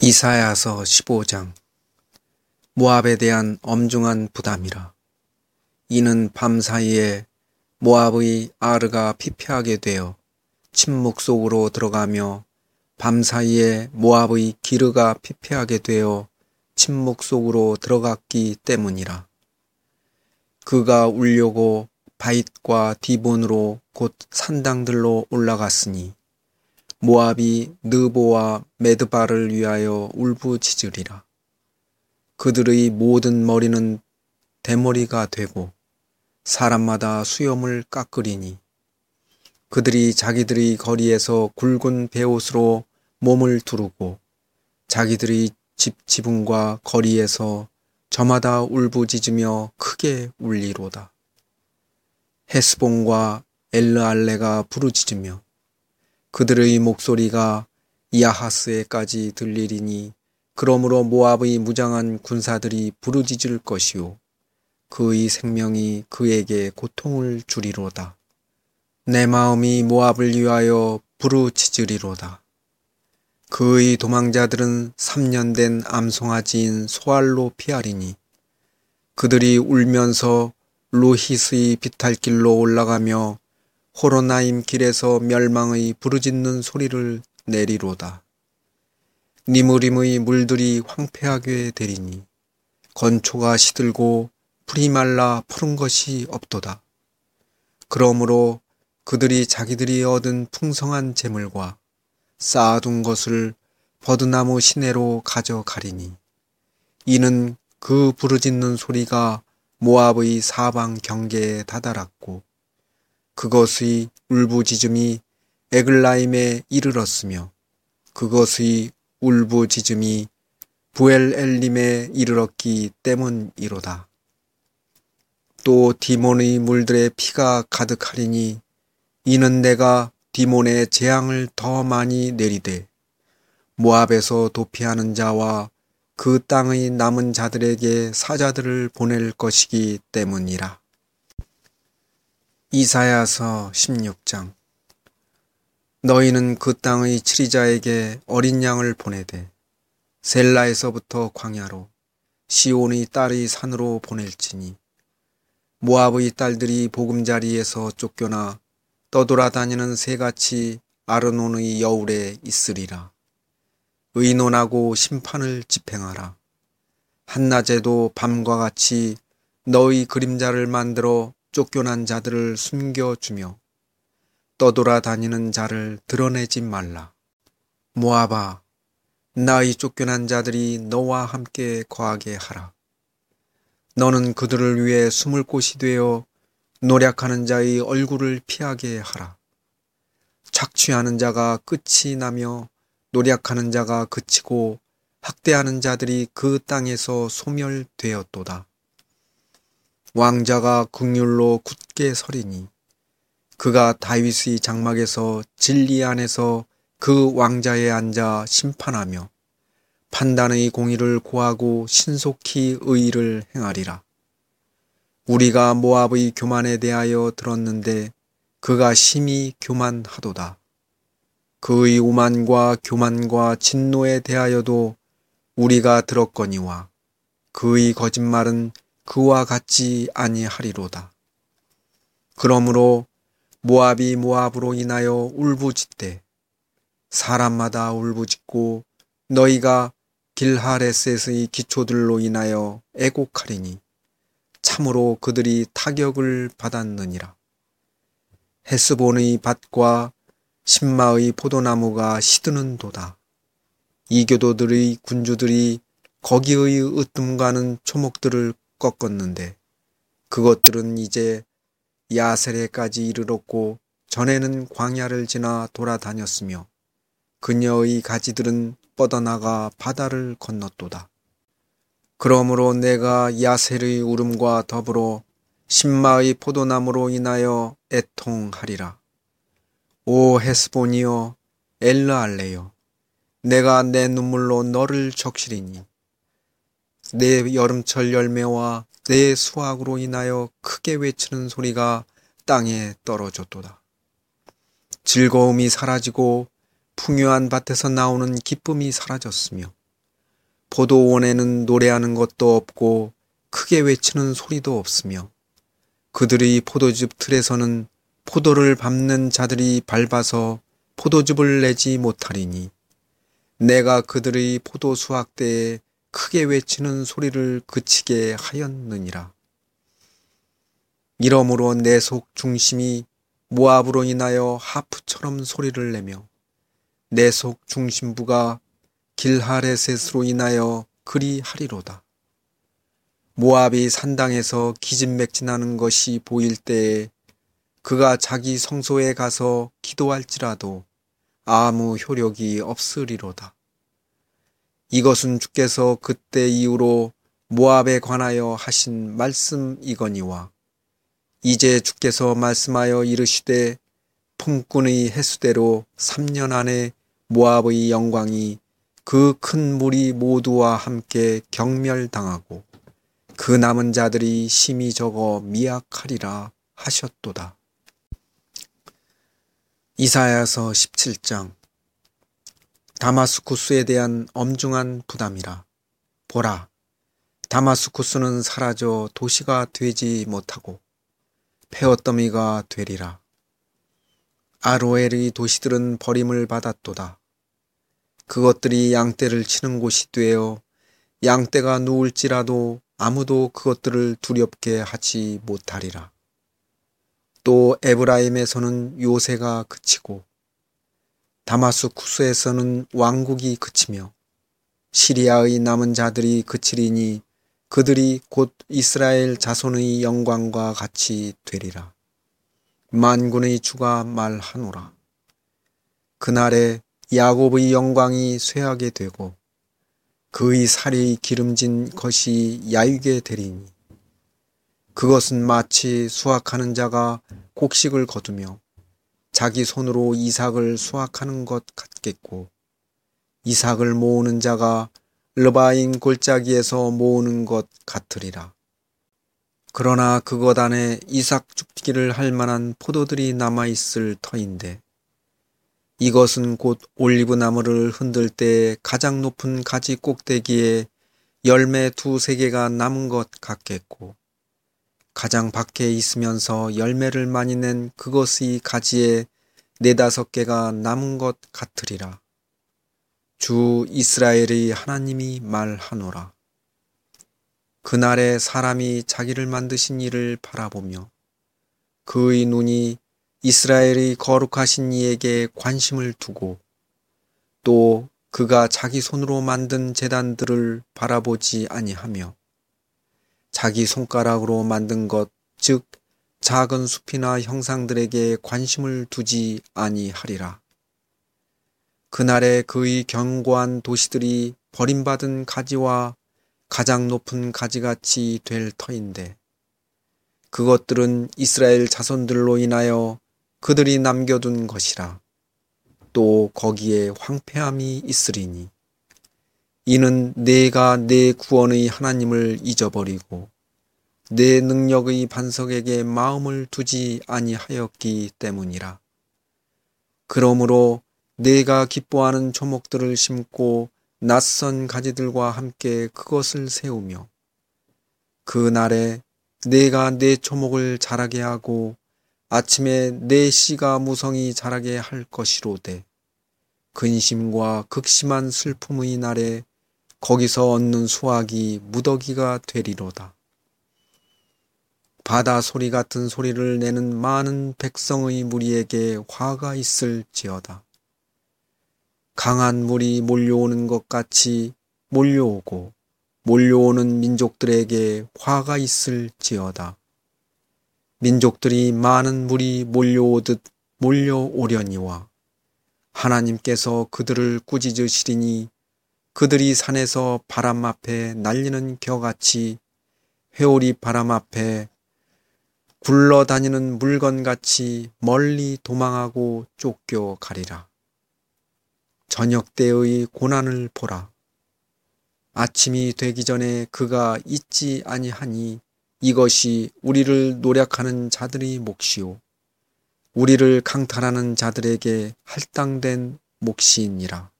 이사야서 15장. 모압에 대한 엄중한 부담이라. 이는 밤사이에 모압의 아르가 피폐하게 되어 침묵 속으로 들어가며 밤사이에 모압의 기르가 피폐하게 되어 침묵 속으로 들어갔기 때문이라. 그가 울려고 바잇과 디본으로 곧 산당들로 올라갔으니 모압이 느보와 메드바를 위하여 울부짖으리라. 그들의 모든 머리는 대머리가 되고 사람마다 수염을 깎으리니 그들이 자기들의 거리에서 굵은 베옷으로 몸을 두르고 자기들의 집 지붕과 거리에서 저마다 울부짖으며 크게 울리로다. 헤스본과 엘르알레가 부르짖으며 그들의 목소리가 야하스에까지 들리리니 그러므로 모압의 무장한 군사들이 부르짖을 것이요 그의 생명이 그에게 고통을 주리로다. 내 마음이 모압을 위하여 부르짖으리로다. 그의 도망자들은 3년 된 암송아지인 소알로 피하리니 그들이 울면서 루히스의 비탈길로 올라가며 호로나임 길에서 멸망의 부르짖는 소리를 내리로다. 니무림의 물들이 황폐하게 되리니 건초가 시들고 풀이 말라 푸른 것이 없도다. 그러므로 그들이 자기들이 얻은 풍성한 재물과 쌓아둔 것을 버드나무 시내로 가져가리니 이는 그 부르짖는 소리가 모압의 사방 경계에 다다랐고 그것의 울부짖음이 에글라임에 이르렀으며 그것의 울부짖음이 부엘엘림에 이르렀기 때문이로다. 또 디몬의 물들의 피가 가득하리니 이는 내가 디몬에 재앙을 더 많이 내리되 모압에서 도피하는 자와 그 땅의 남은 자들에게 사자들을 보낼 것이기 때문이라. 이사야서 16장. 너희는 그 땅의 치리자에게 어린 양을 보내되 셀라에서부터 광야로 시온의 딸의 산으로 보낼지니 모압의 딸들이 보금자리에서 쫓겨나 떠돌아다니는 새같이 아르논의 여울에 있으리라. 의논하고 심판을 집행하라. 한낮에도 밤과 같이 너의 그림자를 만들어 쫓겨난 자들을 숨겨주며 떠돌아다니는 자를 드러내지 말라. 모압아, 나의 쫓겨난 자들이 너와 함께 거하게 하라. 너는 그들을 위해 숨을 곳이 되어 노력하는 자의 얼굴을 피하게 하라. 착취하는 자가 끝이 나며 노력하는 자가 그치고 학대하는 자들이 그 땅에서 소멸되었도다. 왕자가 긍휼로 굳게 서리니 그가 다윗의 장막에서 진리 안에서 그 왕자에 앉아 심판하며 판단의 공의를 고하고 신속히 의를 행하리라. 우리가 모압의 교만에 대하여 들었는데 그가 심히 교만하도다. 그의 오만과 교만과 진노에 대하여도 우리가 들었거니와 그의 거짓말은 그와 같지 아니하리로다. 그러므로 모압이 모압으로 인하여 울부짖되 사람마다 울부짖고 너희가 길하레셋의 기초들로 인하여 애곡하리니 참으로 그들이 타격을 받았느니라. 헤스본의 밭과 신마의 포도나무가 시드는도다. 이교도들의 군주들이 거기의 으뜸가는 초목들을 꺾었는데 그것들은 이제 야세레까지 이르렀고 전에는 광야를 지나 돌아다녔으며 그녀의 가지들은 뻗어나가 바다를 건넜도다. 그러므로 내가 야셀의 울음과 더불어 신마의 포도나무로 인하여 애통하리라. 오 헤스본이여 엘르알레여, 내가 내 눈물로 너를 적시리니 내 여름철 열매와 내 수확으로 인하여 크게 외치는 소리가 땅에 떨어졌도다. 즐거움이 사라지고 풍요한 밭에서 나오는 기쁨이 사라졌으며 포도원에는 노래하는 것도 없고 크게 외치는 소리도 없으며 그들의 포도즙 틀에서는 포도를 밟는 자들이 밟아서 포도즙을 내지 못하리니 내가 그들의 포도 수확 때에 크게 외치는 소리를 그치게 하였느니라. 이러므로 내 속 중심이 모압으로 인하여 하프처럼 소리를 내며 내 속 중심부가 길하레셋으로 인하여 그리하리로다. 모압이 산당에서 기진맥진하는 것이 보일 때에 그가 자기 성소에 가서 기도할지라도 아무 효력이 없으리로다. 이것은 주께서 그때 이후로 모압에 관하여 하신 말씀이거니와 이제 주께서 말씀하여 이르시되 품꾼의 해수대로 3년 안에 모압의 영광이 그 큰 무리 모두와 함께 경멸당하고 그 남은 자들이 심히 적어 미약하리라 하셨도다. 이사야서 17장. 다마스쿠스에 대한 엄중한 부담이라. 보라, 다마스쿠스는 사라져 도시가 되지 못하고 폐허더미가 되리라. 아로엘의 도시들은 버림을 받았도다. 그것들이 양떼를 치는 곳이 되어 양떼가 누울지라도 아무도 그것들을 두렵게 하지 못하리라. 또 에브라임에서는 요새가 그치고 다마스쿠스에서는 왕국이 그치며 시리아의 남은 자들이 그치리니 그들이 곧 이스라엘 자손의 영광과 같이 되리라. 만군의 주가 말하노라. 그날에 야곱의 영광이 쇠하게 되고 그의 살이 기름진 것이 야위게 되리니 그것은 마치 수확하는 자가 곡식을 거두며 자기 손으로 이삭을 수확하는 것 같겠고 이삭을 모으는 자가 르바인 골짜기에서 모으는 것 같으리라. 그러나 그것 안에 이삭 죽기를 할 만한 포도들이 남아있을 터인데 이것은 곧 올리브 나무를 흔들 때 가장 높은 가지 꼭대기에 열매 2-3개가 남은 것 같겠고 가장 밖에 있으면서 열매를 많이 낸 그것의 가지에 4-5개가 남은 것 같으리라. 주 이스라엘의 하나님이 말하노라. 그날에 사람이 자기를 만드신 이를 바라보며 그의 눈이 이스라엘의 거룩하신 이에게 관심을 두고 또 그가 자기 손으로 만든 제단들을 바라보지 아니하며 자기 손가락으로 만든 것, 즉 작은 숲이나 형상들에게 관심을 두지 아니하리라. 그날에 그의 견고한 도시들이 버림받은 가지와 가장 높은 가지같이 될 터인데 그것들은 이스라엘 자손들로 인하여 그들이 남겨둔 것이라. 또 거기에 황폐함이 있으리니 이는 내가 내 구원의 하나님을 잊어버리고 내 능력의 반석에게 마음을 두지 아니하였기 때문이라. 그러므로 내가 기뻐하는 조목들을 심고 낯선 가지들과 함께 그것을 세우며 그 날에 내가 내 조목을 자라게 하고 아침에 내 씨가 무성히 자라게 할 것이로되 근심과 극심한 슬픔의 날에 거기서 얻는 수확이 무더기가 되리로다. 바다 소리 같은 소리를 내는 많은 백성의 무리에게 화가 있을지어다. 강한 물이 몰려오는 것 같이 몰려오고 몰려오는 민족들에게 화가 있을지어다. 민족들이 많은 물이 몰려오듯 몰려오려니와 하나님께서 그들을 꾸짖으시리니 그들이 산에서 바람 앞에 날리는 겨같이 회오리 바람 앞에 굴러다니는 물건같이 멀리 도망하고 쫓겨가리라. 저녁 때의 고난을 보라. 아침이 되기 전에 그가 있지 아니하니 이것이 우리를 노력하는 자들의 몫이요 우리를 강탈하는 자들에게 할당된 몫이니라.